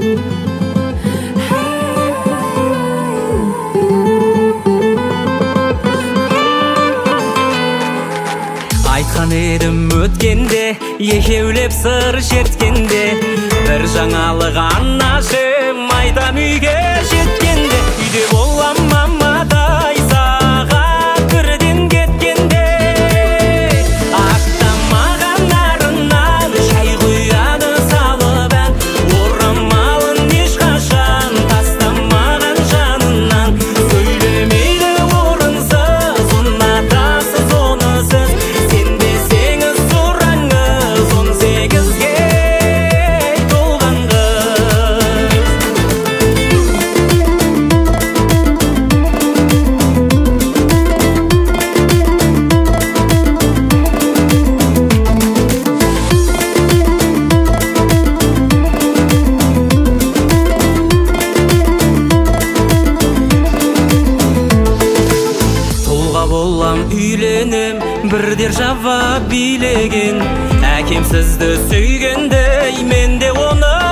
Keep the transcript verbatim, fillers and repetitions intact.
Айтқан едім өткенде, екеулеп сыр шерткенде, бір жаңалық анашым айтам үйге жеткенде. Үйде болам мамадай саған бірден кеткенде, ақтамаған арынан шай құяды салып ән, орамалын ешқашан тастамаған жанынан. Сөйлемейді орынсыз, ұнатасыз оны сіз, сенбесеңіз сұраңыз, он сегізге толған қыз. Тұлға болам үйленем, бірдер жауап билеген, әкем сізді сүйгендей, мен де оны